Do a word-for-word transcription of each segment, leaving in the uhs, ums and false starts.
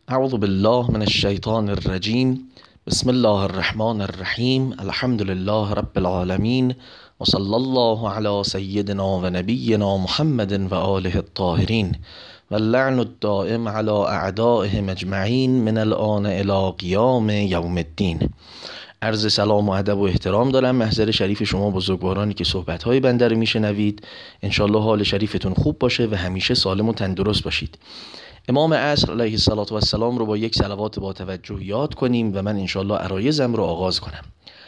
اعوذ بالله من الشیطان الرجیم. بسم الله الرحمن الرحیم. الحمد لله رب العالمین و صلی الله علی سیدنا و نبینا محمد و آله الطاهرین و اللعن الدائم علی اعدائهم اجمعین من الآن الی قیام یوم الدین. عرض سلام و ادب و احترام دارم محضر شریف شما بزرگوارانی که صحبت‌های بنده رو میشنوید. انشالله حال شریفتون خوب باشه و همیشه سالم و تندرست باشید. امام عصر علیه الصلاة و السلام رو با یک صلوات با توجه یاد کنیم و من انشالله عرایزم رو آغاز کنم.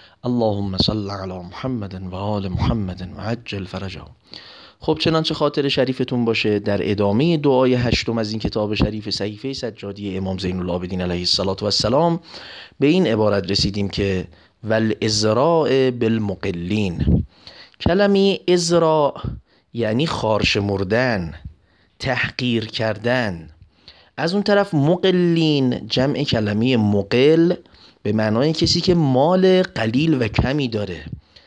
اللهم صل علی محمد و آل محمد و عجل فرجه. خب چنانچه خاطر شریفتون باشه، در ادامه دعای هشتم از این کتاب شریف صحیفه سجادی امام زین العابدین علیه الصلاة و السلام به این عبارت رسیدیم که والازراء بالمقلین. کلمه ازراء یعنی خارش مردن، تحقیر کردن. از اون طرف مقلین جمع کلمه مقل به معنای کسی که مال قلیل و کمی داره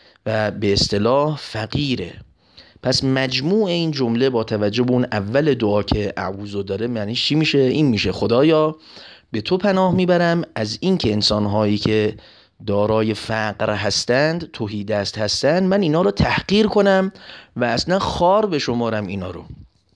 و به اصطلاح فقیره. پس مجموع این جمله با توجه به اون اول دعا که اعوذ داره معنی چی میشه؟ این میشه خدایا به تو پناه میبرم از این که انسانهایی که دارای فقر هستند، تهیدست هستند، من اینا رو تحقیر کنم و اصلا خار بشمارم اینا رو.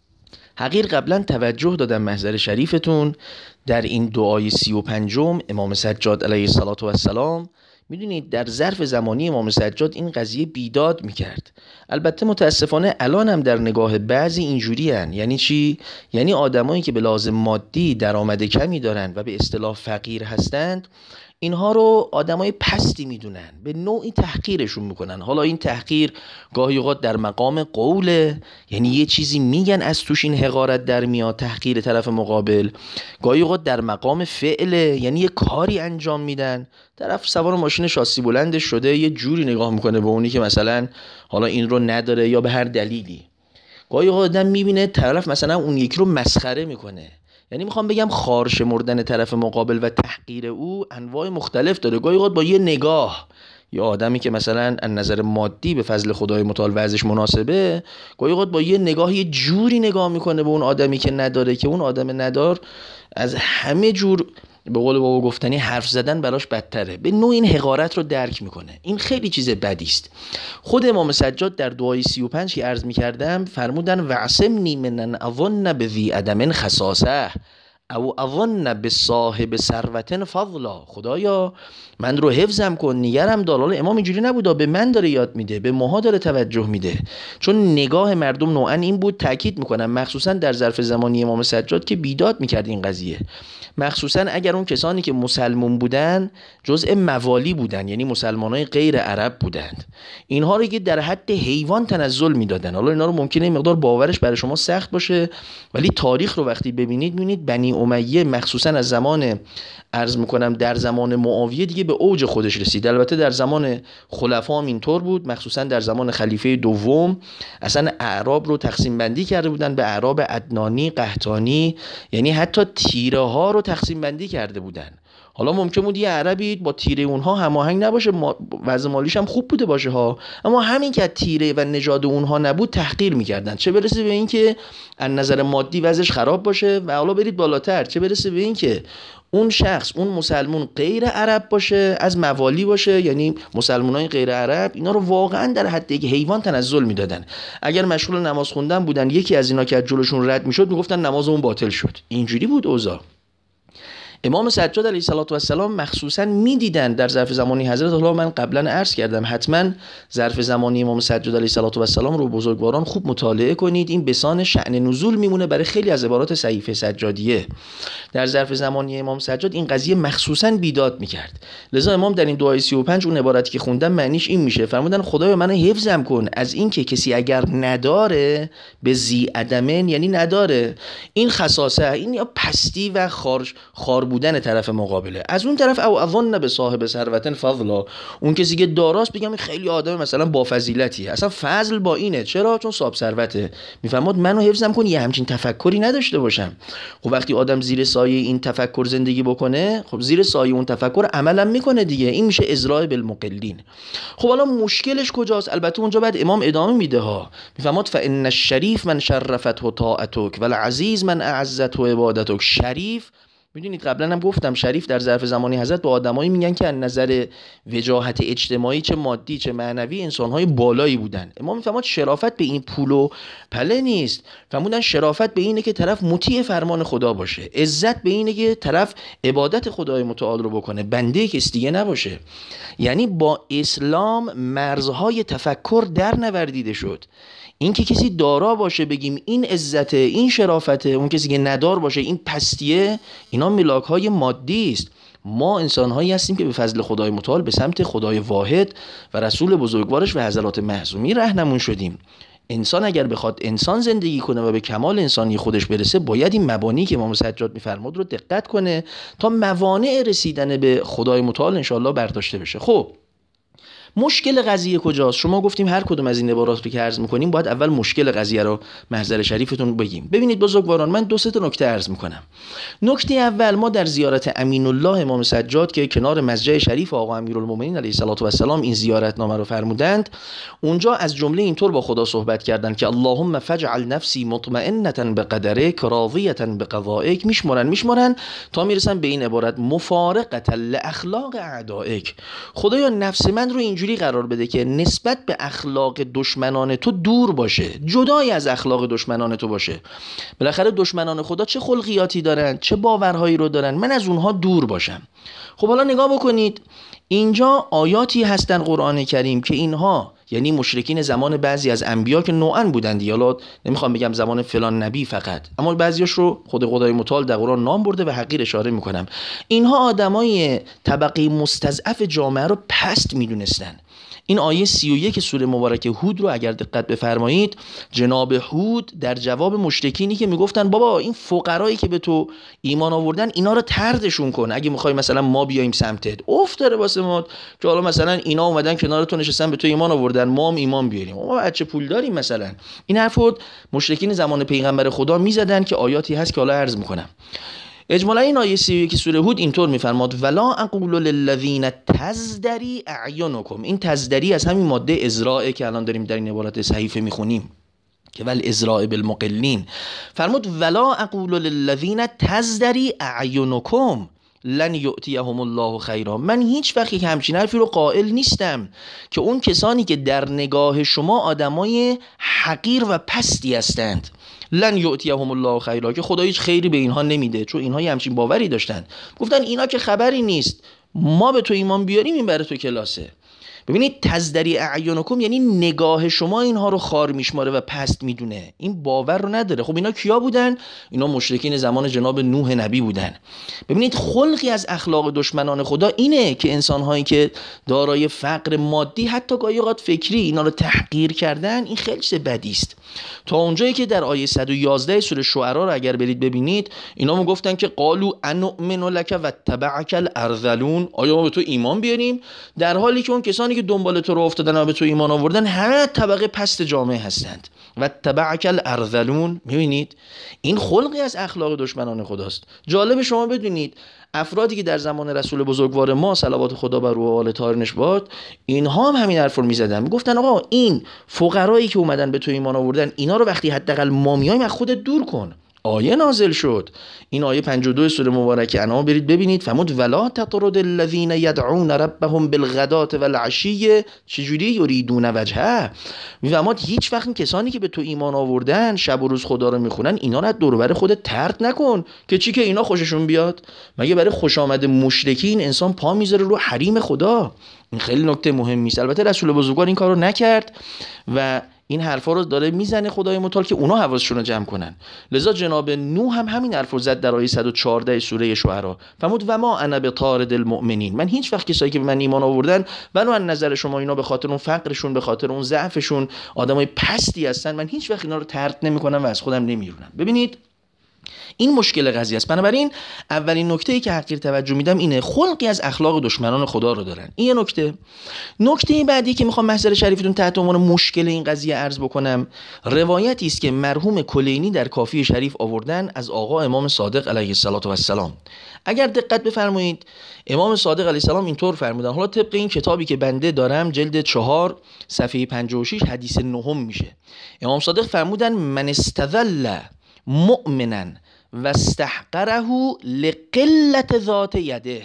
حقیر قبلا توجه دادم محضر شریفتون در این دعای سی و پنجم امام سجاد علیه الصلاة و السلام. میدونید در ظرف زمانی امام سجاد این قضیه بیداد میکرد. البته متاسفانه الان هم در نگاه بعضی اینجوری هن. یعنی چی؟ یعنی آدمایی که به لازم مادی درآمد کمی دارن و به اصطلاح فقیر هستند، اینها رو آدمای پستی میدونن، به نوعی تحقیرشون میکنن. حالا این تحقیر گاهی اوقات در مقام قوله، یعنی یه چیزی میگن از توش این حقارت در میاد، تحقیر طرف مقابل. گاهی اوقات در مقام فعله، یعنی یه کاری انجام میدن، طرف سوار ماشین شاسی بلندش شده یه جوری نگاه میکنه به اونی که مثلا حالا این رو نداره یا به هر دلیلی. گاهی اوقات آدم میبینه طرف مثلا اون یکی رو مسخره میکنه. یعنی میخوام بگم خارش مردن طرف مقابل و تحقیر او انواع مختلف داره. گاهی اوقات با یه نگاه، یا آدمی که مثلا از نظر مادی به فضل خدای متعال وضعش مناسبه، گاهی اوقات با یه نگاه یه جوری نگاه میکنه به اون آدمی که نداره که اون آدم ندار از همه جور به قول بابا گفتنی حرف زدن براش بدتره. به نوع این حقارت رو درک میکنه. این خیلی چیز بدی است. خود امام سجاد در دعای سی و پنج که عرض میکردم فرمودن وعصمنی من اظن بذی عدم خصاصه او اظن به صاحب ثروت فضلا. خدایا من رو حفظم کن، نگرم دار. حالا امام اینجوری نبودا، به من داره یاد میده، به ماها داره توجه میده، چون نگاه مردم نوعا این بود. تاکید میکنم مخصوصا در ظرف زمانی امام سجاد که بیداد میکرد این قضیه، مخصوصا اگر اون کسانی که مسلمون بودن جزء موالی بودن، یعنی مسلمانای غیر عرب بودند، اینها رو که در حد حیوان تنزل میدادن. حالا اینا رو ممکنه این مقدار باورش برای شما سخت باشه، ولی تاریخ رو وقتی ببینید میبینید بنی امیه مخصوصا از زمان عرض میکنم در زمان معاویه دیگه به اوج خودش رسید. البته در زمان خلفا هم اینطور بود، مخصوصا در زمان خلیفه دوم اصلا اعراب رو تقسیم بندی کرده بودن به اعراب عدنانی، قحطانی، یعنی حتی تیره ها رو تقسیم بندی کرده بودن. حالا ممکن بود یه عربی با تیره اونها هماهنگ نباشه، وضع مالیش هم خوب بوده باشه ها، اما همین که تیره و نژاد اونها نبود تحقیر میکردن. چه برسه به این که از نظر مادی وضعش خراب باشه و حالا برید بالاتر، چه برسه به این که اون شخص اون مسلمون غیر عرب باشه، از موالی باشه، یعنی مسلمانای غیر عرب اینا رو واقعا در حد یک حیوان تنزل میدادن. اگر مشغول نماز خوندن بودن یکی از اینا که از جلوشون رد میشد میگفتن نماز اون باطل شد. اینجوری بود اوضاع. امام سجاد علیه الصلاة و السلام مخصوصا میدیدن در ظرف زمانی حضرت، حالا من قبلا عرض کردم حتما ظرف زمانی امام سجاد علیه الصلاة و السلام رو بزرگواران خوب مطالعه کنید. این بسان شأن نزول میمونه برای خیلی از عبارات صحیفه سجادیه. در ظرف زمانی امام سجاد این قضیه مخصوصا بیداد میکرد. لذا امام در این دعای سی و پنج اون عبارتی که خوندم معنیش این میشه، فرمودن خدایا منو حفظم کن از این که کسی اگر نداره به ذی عدمن، یعنی نداره، این خصاصه، این یا پستی و خارج خار بودن طرف مقابله. از اون طرف او اظن به صاحب ثروت فضلا، اون کسی که داراست بگم خیلی آدم مثلا با فضیلتی، اصلا فضل با اینه. چرا؟ چون صاحب ثروته. میفرماد منو حفظم کن یه همچین تفکری نداشته باشم. خب وقتی آدم زیر سایه این تفکر زندگی بکنه، خب زیر سایه اون تفکر عملا میکنه دیگه. این میشه ازراء بالمقلین. خب حالا مشکلش کجاست؟ البته اونجا بعد امام ادامه میده ها، میفرماد فان الشریف من شرفته طاعتک والعزیز من اعزته عبادتک. شریف میدونید قبلا هم گفتم شریف در ظرف زمانی حضرت به آدمایی میگن که از نظر وجاهت اجتماعی چه مادی چه معنوی انسانهای بالایی بودن. امام میفرماد شرافت به این پول و پله نیست، فرمودن شرافت به اینه که طرف مطیع فرمان خدا باشه، عزت به اینه که طرف عبادت خدای متعال رو بکنه، بنده کس دیگه نباشه. یعنی با اسلام مرزهای تفکر در نوردیده شد. این که کسی دارا باشه بگیم این عزته، این شرافته، اون کسی که ندار باشه این پستیه، اینا ملاک‌های مادی است. ما انسان‌هایی هستیم که به فضل خدای متعال به سمت خدای واحد و رسول بزرگوارش و حضرات معصومی راهنمون شدیم. انسان اگر بخواد انسان زندگی کنه و به کمال انسانی خودش برسه، باید این مبانی که امام سجاد می‌فرماد رو دقت کنه تا موانع رسیدن به خدای متعال انشاءالله برداشته بشه. خب مشکل قضیه کجاست؟ شما گفتیم هر کدوم از این عبارات رو که عرض می‌کنیم باید اول مشکل قضیه رو محضر شریفتون بگیم. ببینید بزرگواران، من دو سه تا نکته عرض می‌کنم. نکته اول، ما در زیارت امین الله امام سجاد که کنار مسجد شریف آقا امیرالمومنین علیه الصلاه و السلام این زیارتنامه رو فرمودند، اونجا از جمله اینطور با خدا صحبت کردند که اللهم فجعل نفسی مطمئنه بقدرک راضیه بقضائک، میشمرن میشمرن تا میرسن به این عبارت مفارقه لاخلاق اعدائک. خدایا نفس من رو اینجوری قرار بده که نسبت به اخلاق دشمنان تو دور باشه، جدای از اخلاق دشمنان تو باشه. بالاخره دشمنان خدا چه خلقیاتی دارن، چه باورهایی رو دارن، من از اونها دور باشم. خب حالا نگاه بکنید، اینجا آیاتی هستن قرآن کریم که اینها یعنی مشرکین زمان بعضی از انبیا که نوعاً بودند، حالا نمیخوام بگم زمان فلان نبی فقط، اما بعضیاش رو خود خدای متعال در قرآن نام برده و حقیر اشاره میکنم. اینها آدمای طبقه مستضعف جامعه رو پست میدونستن. این آیه سی و یک سوره مبارکه هود رو اگر دقت بفرمایید، جناب هود در جواب مشرکینی که میگفتن بابا این فقرایی که به تو ایمان آوردن اینا رو طردشون کن، اگه میخوای مثلا ما بیایم سمتت، افت داره واسه ما که حالا مثلا اینا اومدن کنار تو نشستن به تو ایمان آوردن، ما هم ایمان بیاریم، ما بچه پول داریم مثلا. این حرفو مشرکین زمان پیغمبر خدا میزدن که آیاتی هست که حالا عرض میکنم. اجمالا این آیه سی و یک سوره هود اینطور میفرماد ولا اقول للذین تزدری اعینکم. این تزدری از همین ماده ازراء که الان داریم در این عبارت صحیفه میخونیم که ول ازراء بالمقلین، فرمود ولا اقول للذین تزدری اعینکم لن یؤتیهم الله خیرا. من هیچ وقت یک همچین حرفی رو قائل نیستم که اون کسانی که در نگاه شما آدمای حقیر و پستی هستند، لن یؤتیهم الله خیرا، که خدا هیچ خیری به اینها نمیده، چون اینها همچین باوری داشتن. گفتن اینا که خبری نیست، ما به تو ایمان بیاریم این برای تو کلاسه. ببینید تزدری اعینکم یعنی نگاه شما اینها رو خار میشماره و پست میدونه، این باور رو نداره. خب اینا کیا بودن؟ اینا مشرکین زمان جناب نوح نبی بودن. ببینید خلقی از اخلاق دشمنان خدا اینه که انسان‌هایی که دارای فقر مادی، حتی گاهی اوقات فکری، اینا رو تحقیر کردن، این خیلی چیز بدی است. تا اونجایی که در آیه صد و یازده سوره شعرا رو اگر برید ببینید، اینا می گفتن که قالوا انؤمن لک و تبعک الارذلون، آیا ما به تو ایمان بیاریم؟ در حالی که اون کسانی که دنبال تو رو افتادن و به تو ایمان آوردن همه طبقه پست جامعه هستند. و تبعک الارذلون. میبینید این خلقی از اخلاق دشمنان خداست. جالب شما بدونید افرادی که در زمان رسول بزرگوار ما صلوات خدا بر او و آل طاهرینش باد، اینها هم همین حرف رو میزدن، میگفتن آقا این فقرایی که اومدن به تو ایمان آوردن، اینا رو وقتی حداقل ما میایم از خودت دور کن. آیه نازل شد، این آیه پنجاه و دو سوره مبارکه انعام برید ببینید، فرمود ولا تطرد الذین یدعون ربهم بالغداة والعشی چجوری یریدون وجهه. میفرماد هیچ وقت این کسانی که به تو ایمان آوردن شب و روز خدا رو میخونن، اینا رو دور و بر خودت طرد نکن که چی که اینا خوششون بیاد. مگه برای خوش آمد مشرکین انسان پا میذاره رو حریم خدا؟ این خیلی نکته مهمی است. البته رسول بزرگوار این کارو نکرد و این حرفا رو داره میزنه خدای متعال که اونا حواسشون رو جمع کنن. لذا جناب نوح هم همین حرفو زد در آیه صد و چهارده سوره شعرا، فرمود و ما انا بطارد المؤمنین. من هیچ وقت کسایی که به من ایمان آوردن ولو از نظر شما اینا به خاطر اون فقرشون، به خاطر اون ضعفشون آدمای پستی هستن، من هیچ وقت اینا رو طرد نمیکنم و از خودم نمیرونم. ببینید این مشکل قضیه است. بنابراین اولین نکته‌ای که حقیر توجه میدم اینه، خلقی از اخلاق دشمنان خدا رو دارن. این یه نکته. نکته بعدی که میخوام محضر شریفتون تحت عنوان مشکل این قضیه عرض بکنم، روایتی است که مرحوم کلینی در کافی شریف آوردن از آقا امام صادق علیه الصلاه و السلام. اگر دقت بفرمایید امام صادق علیه السلام اینطور فرمودن، حالا طبق این کتابی که بنده دارم جلد چهار صفحه پنجاه و شش حدیث نهم میشه. امام صادق فرمودن من استذل مؤمنا و استحقره لقلت ذات یده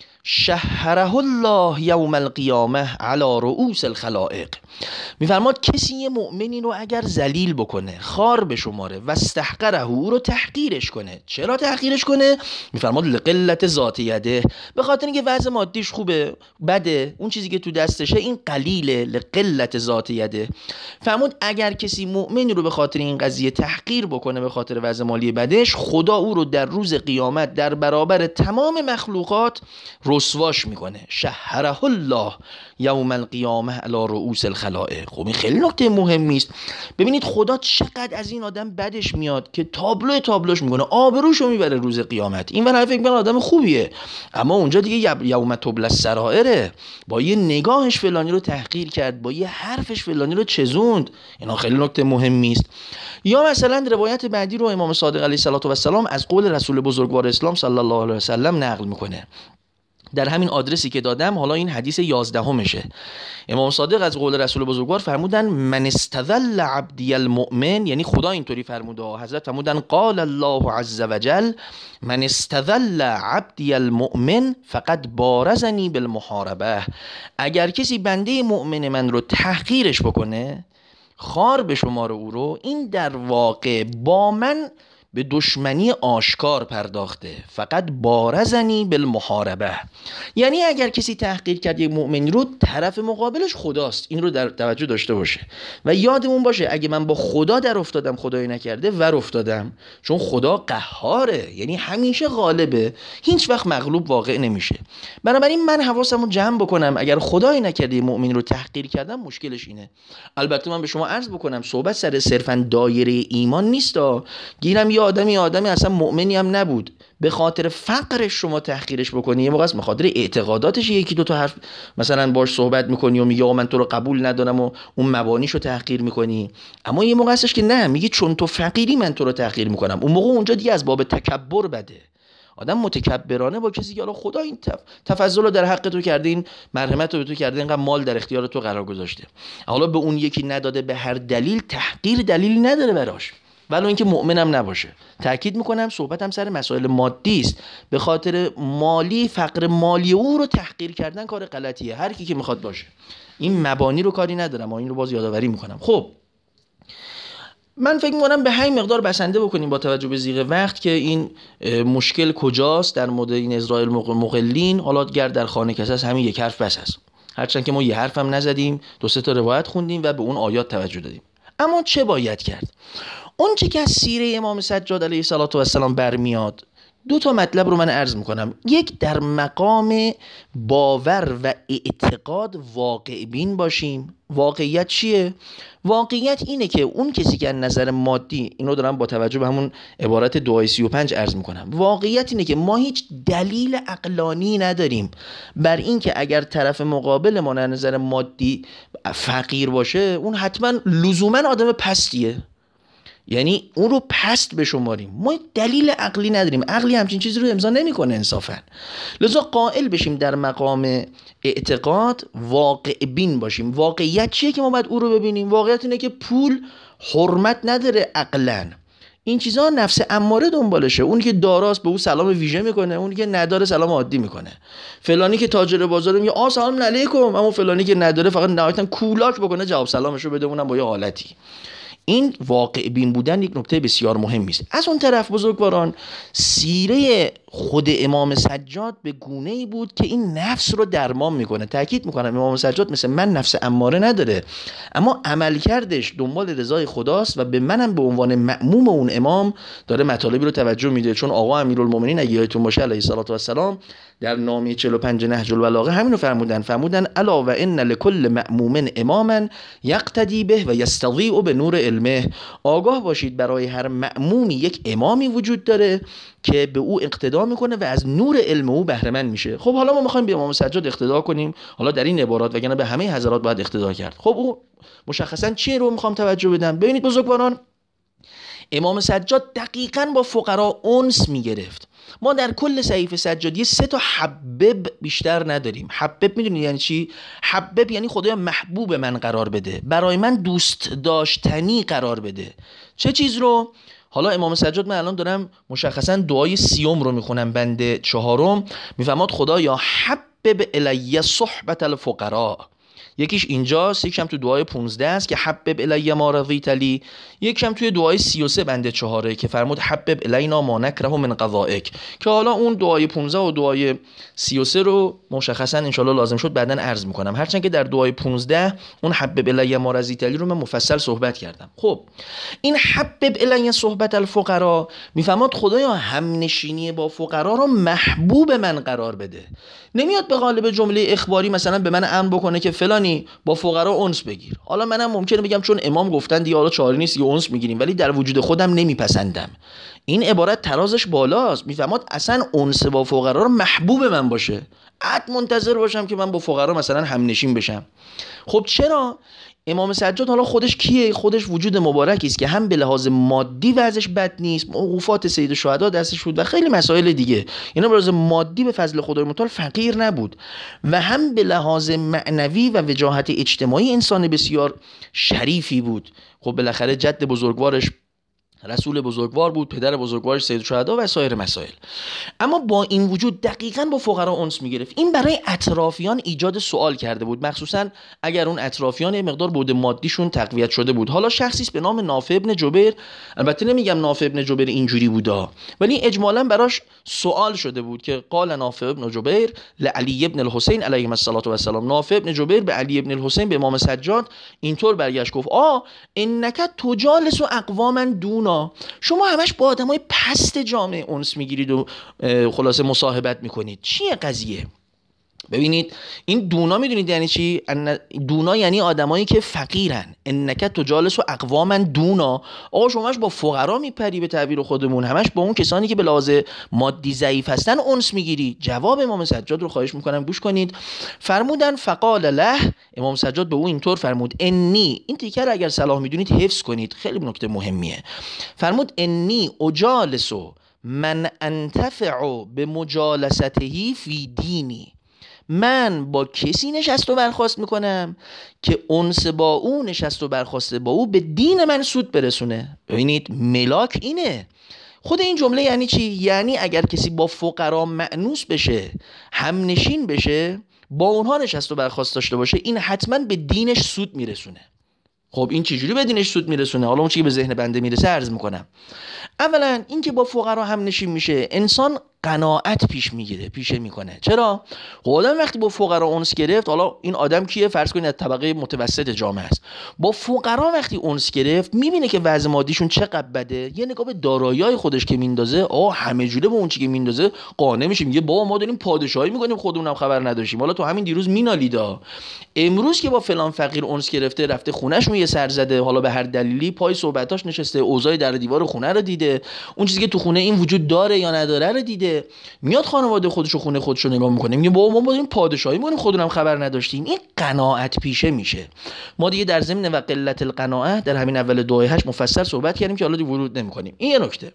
شهره الله یوم القیامه علی رؤوس الخلائق. میفرماد کسی یه مؤمنی رو اگر ذلیل بکنه، خار بشماره، و استحقره، او رو تحقیرش کنه. چرا تحقیرش کنه؟ میفرماد لقلت ذات یده، به خاطر اینکه وضع مادیش خوبه، بده، اون چیزی که تو دستشه این قلیله، لقلت ذات یده. فرمود اگر کسی مؤمنی رو به خاطر این قضیه تحقیر بکنه، به خاطر وضع مالی بدش، خدا او رو در روز قیامت در برابر تمام مخلوقات رسواش میکنه. شهره الله یوم القیامه علی رؤوس الخلائق. خب این خیلی نکته مهمی است. ببینید خدا چقدر از این آدم بدش میاد که تابلو تابلوش میکنه، آبروشو میبره روز قیامت. این ور فکر میکنه آدم خوبیه، اما اونجا دیگه یوم تبلی السرائر، با یه نگاهش فلانی رو تحقیر کرد، با یه حرفش فلانی رو چزوند. اینا خیلی نکته مهمی است. یا مثلا روایت بعدی رو امام صادق علیه السلام از قول رسول بزرگوار اسلام صلی الله علیه و سلم نقل میکنه. در همین آدرسی که دادم، حالا این حدیث یازدهمشه. امام صادق از قول رسول بزرگوار فرمودن من استذل عبدی المؤمن، یعنی خدا اینطوری فرموده، حضرت فرمودن قال الله عز وجل من استذل عبدی المؤمن فقد بارزنی بالمحاربه. اگر کسی بنده مؤمن من رو تحقیرش بکنه، خار به شمار او رو، این در واقع با من به دشمنی آشکار پرداخته. فقط بارزنی بالمحاربه، یعنی اگر کسی تحقیر کرد یک مؤمنی رو، طرف مقابلش خداست. این رو در توجه داشته باشه و یادمون باشه اگه من با خدا در افتادم، خدایی نکرده ور افتادم، چون خدا قهاره، یعنی همیشه غالبه، هیچ وقت مغلوب واقع نمیشه. بنابراین من حواسمو جمع بکنم، اگر خدایی نکرده مؤمن رو تحقیر کردم، مشکلش اینه. البته من به شما عرض بکنم صحبت سر صرفا دایره ایمان نیستا. گیرم یه آدمی آدمی اصلا مؤمنی هم نبود، به خاطر فقرش شما تحقیرش بکنی، یه موقع است به خاطر اعتقاداتش یکی دو تا حرف مثلا باش صحبت میکنی و میگه من تو رو قبول ندارم و اون مبانیشو تحقیر میکنی. اما یه موقع استش که نه، میگی چون تو فقیری من تو رو تحقیر میکنم. اون موقع اونجا دیگه از باب تکبر بده. آدم متکبرانه با کسی که حالا خدا این تف... تفضل رو در حق تو کرده، این مرحمت رو به تو کرده، اینقدر مال در اختیار تو قرار گذاشته، حالا به اون یکی نداده، به هر دلیل تحقیر دلیلی نداره براش، ولو اینکه مؤمنم نباشه. تأکید میکنم صحبتم سر مسائل مادی است. به خاطر مالی، فقر مالی او رو تحقیر کردن کار غلطیه، هر کی که میخواد باشه. این مبانی رو کاری ندارم، این رو باز یادآوری میکنم. خب من فکر میکنم به همین مقدار بسنده بکنیم با توجه به ضیق وقت که این مشکل کجاست در مورد این اسرائیل مقلین. حالا گر در خانه کس است، همین یک حرف بس است، هرچند که ما یه حرف هم نزدیم، دو سه تا روایت خوندیم و به اون آیات توجه دادیم. اما چه باید کرد؟ اون چه که از سیره امام سجاد علیه السلام برمیاد، دو تا مطلب رو من عرض میکنم. یک، در مقام باور و اعتقاد واقع بین باشیم. واقعیت چیه؟ واقعیت اینه که اون کسی که از نظر مادی، اینو دارم با توجه به همون عبارت دو سی و پنج عرض میکنم، واقعیت اینه که ما هیچ دلیل عقلانی نداریم بر این که اگر طرف مقابل ما از نظر مادی فقیر باشه، اون حتما لزوما آدم پستیه، یعنی اون رو پست بشماریم. ما دلیل عقلی نداریم، عقلی همچین چیزی رو امضا نمیکنه انصافا. لذا قائل بشیم در مقام اعتقاد واقع بین باشیم. واقعیت چیه که ما باید او رو ببینیم؟ واقعیت اینه که پول حرمت نداره عقلاً. این چیزا نفس اماره دنبالشه. اونی که داراست به او سلام ویژه میکنه، اونی که نداره سلام عادی میکنه. فلانی که تاجر بازاره میگه آ سلام علیکم، اما فلانی که نداره فقط نهایتاً کولاک بکنه جواب سلامشو بده، اونم با یه حالتی. این واقع بین بودن یک نکته بسیار مهمی است. از اون طرف بزرگواران، سیره خود امام سجاد به گونه‌ای بود که این نفس رو درمان میکنه. تاکید میکنم امام سجاد مثل من نفس اماره نداره، اما عملکردش دنبال رضای خداست و به منم به عنوان مأموم اون امام داره مطالبی رو توجه میده. چون آقا امیرالمومنین اگه یادتون باشه علیه السلام در نامه چهل و پنج نهج البلاغه همین رو فرمودن. فرمودن الا و ان لکل مأموم اماما یقتدی به و یستضیء به نور علمه. آگاه باشید برای هر مأمومی یک امامی وجود داره که به او اقتدا میکنه و از نور علم او بهره مند میشه. خب حالا ما میخوایم به امام سجاد اقتدا کنیم، حالا در این عبارات وگرنه به همه حضرات باید اقتدا کرد. خب او مشخصا چیه رو میخوام توجه بدم. ببینید بزرگواران، امام سجاد دقیقاً با فقرا انس میگرفت. ما در کل صحیفه سجادی سه تا حبب بیشتر نداریم. حبب میدونید یعنی چی؟ حبب یعنی خدایا محبوب من قرار بده، برای من دوست داشتنی قرار بده. چه چیز رو؟ حالا امام سجاد، من الان دارم مشخصا دعای سیوم رو میخونم، بند چهارم، میفرماد خدایا حبب الی صحبت الفقراء. یکیش اینجاست، یکیش هم تو دعای پونزده است که حبب الی ما رضیت لی، یکیش هم توی دعای سی و سه بند چهاره که فرمود حبب الینا ما نکره من قضائک، که حالا اون دعای پونزده و دعای سی و سه رو مشخصا انشالله لازم شد بعداً عرض میکنم، هرچند که در دعای پونزده اون حبب الی ما رضیت لی رو من مفصل صحبت کردم. خب این حبب الی صحبت الفقراء میفهمد خدایا همنشینی با فقرا رو محبوب من قرار بده. نمیاد به قالب جمله اخباری مثلا به من امر بکنه که فلانی با فقرا انس بگیر. حالا منم ممکنه بگم چون امام گفتن دیگه حالا چاره نیست یه انس میگیریم، ولی در وجود خودم نمیپسندم. این عبارت ترازش بالاست. میفهمد اصلا انس با فقرا رو محبوب من باشه، عد منتظر باشم که من با فقرا مثلا همنشین بشم. خب چرا؟ امام سجاد حالا خودش کیه؟ خودش وجود مبارکی است که هم به لحاظ مادی وضعش بد نیست، موقوفات سید الشهدا دستش بود و خیلی مسائل دیگه، اینا به لحاظ مادی به فضل خدای متعال فقیر نبود، و هم به لحاظ معنوی و وجاهت اجتماعی انسان بسیار شریفی بود. خب بالاخره جد بزرگوارش رسول بزرگوار بود، پدر بزرگوارش سید الشهدا و سایر مسائل. اما با این وجود دقیقاً با فقرا انس میگرفت. این برای اطرافیان ایجاد سوال کرده بود، مخصوصا اگر اون اطرافیان یه مقدار بود مادیشون تقویت شده بود. حالا شخصی است به نام نافع ابن جبیر، البته نمیگم نافع ابن جبیر اینجوری بودا، ولی اجمالاً براش سوال شده بود که قال نافع ابن جبیر لعلی ابن الحسین علیه الصلاه و السلام. نافع ابن جبیر به علی ابن الحسین به امام سجاد اینطور برگشت گفت آ انک تجالس اقواما دون، شما همش با آدمای پست جامعه انس میگیرید و خلاصه مصاحبت میکنید، چیه قضیه؟ ببینید این دونا میدونید یعنی چی؟ دونا یعنی آدمایی که فقیرن. انک تجالس و اقواما دونا، آقا شما همش با فقرا میپری به تعبیر خودمون، همش با اون کسانی که به لحاظ مادی ضعیف هستن انس میگیری. جواب امام سجاد رو خواهش میکنم گوش کنید. فرمودن فقال له، امام سجاد به او اینطور فرمود، انی، این تیکه رو اگر صلاح میدونید حفظ کنید، خیلی نکته مهمیه. فرمود انی اجالس من انتفع به مجالسته فی دینی، من با کسی نشست و برخاست میکنم که انس با او نشست و برخاست با او به دین من سود برسونه. ببینید ملاک اینه. خود این جمله یعنی چی؟ یعنی اگر کسی با فقرا مأنوس بشه، همنشین بشه، با اونها نشست و برخاست داشته باشه، این حتما به دینش سود میرسونه. خب این چجوری به دینش سود میرسونه؟ حالا اون چیزی که به ذهن بنده میرسه عرض میکنم. اولا این که با فقرا هم نشین میشه، انسان قناعت پیش میگیره، پیشه میکنه. چرا؟ خب آدم وقتی با فقرا انس گرفت، حالا این آدم کیه؟ فرض کنید از طبقه متوسط جامعه است، با فقرا وقتی انس گرفت میبینه که وضع مادیشون چقدر بده، یه نگاه به دارایی‌های خودش که میندازه، آ همه جوره به اون چیزی که میندازه قانع میشه، میگه بابا ما داریم پادشاهی میکنیم خودمونم خبر نداشتیم. حالا تو همین دیروز مینالیدا، امروز که با فلان فقیر انس گرفته، رفته خونه‌شون یه سر زده، حالا به هر دلیلی پای صحبتاش نشسته، اوضاع در دیوار خونه رو دیده، اون چیزی که تو خونه این وجود داره یا نداره رو دیده، میاد خانواده خودشو خونه خودشو نگاه میکنه، میگه بابا ما داریم پادشاهی میکنیم خودمونم خبر نداشتیم. این قناعت پیشه میشه. ما دیگه در ضمن و قلت القناعه در همین اول دعای هشت مفصل صحبت کردیم که حالا دیگه ورود نمیکنیم. این یه نکته.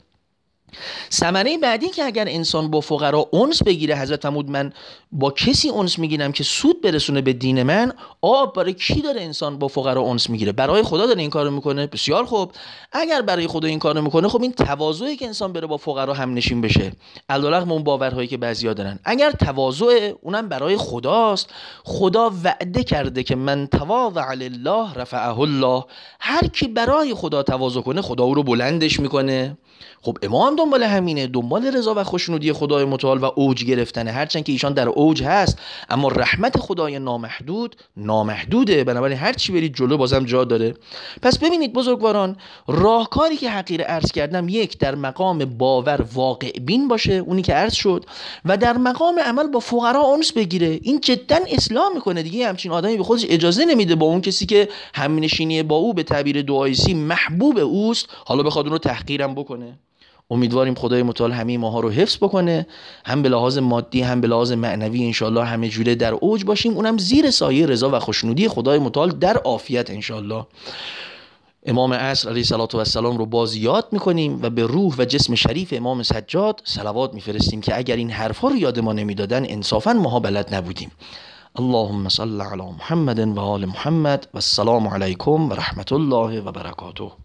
ثمره بعدی که اگر انسان با فقرا انس بگیره، حضرت فرمود من با کسی انس میگیرم که سود برسونه به دین من. آب برای کی داره انسان با فقرا انس میگیره؟ برای خدا داره این کارو میکنه. بسیار خوب، اگر برای خدا این کارو میکنه، خب این تواضعی که انسان بره با فقرا هم نشین بشه، علیرغم اون باورهایی که بعضیا دارن، اگر تواضع اونم برای خداست، خدا وعده کرده که من تواضع لله رفعه الله، هر کی برای خدا تواضع کنه خدا او رو بلندش میکنه. خب امام دنبال همینه، دنبال رضا و خوشنودی خدای متعال و اوج گرفتنه، هرچند که ایشان در اوج هست، اما رحمت خدای نامحدود نامحدوده، بنابراین هر چی برید جلو بازم جا داره. پس ببینید بزرگواران، راهکاری که حقیر عرض کردم، یک در مقام باور واقع بین باشه، اونی که عرض شد، و در مقام عمل با فقرا انس بگیره. این جدا اصلاح میکنه دیگه. همچین آدمی به خودش اجازه نمیده با اون کسی که همنشینی با او به تعبیر دعایسی محبوب اوست، حالا بخواد اون رو تحقیرم بکنه. امیدواریم خدای متعال همه ماها رو حفظ بکنه، هم به لحاظ مادی هم به لحاظ معنوی انشالله همه جوره در اوج باشیم، اونم زیر سایه رضا و خوشنودی خدای متعال در عافیت انشالله. امام عصر علیه الصلاه و السلام رو باز یاد میکنیم و به روح و جسم شریف امام سجاد صلوات میفرستیم که اگر این حرفا رو یاد ما نمیدادن انصافا ماها بلد نبودیم. اللهم صل علی محمد و آل محمد و السلام علیکم و رحمت الله و برکاته.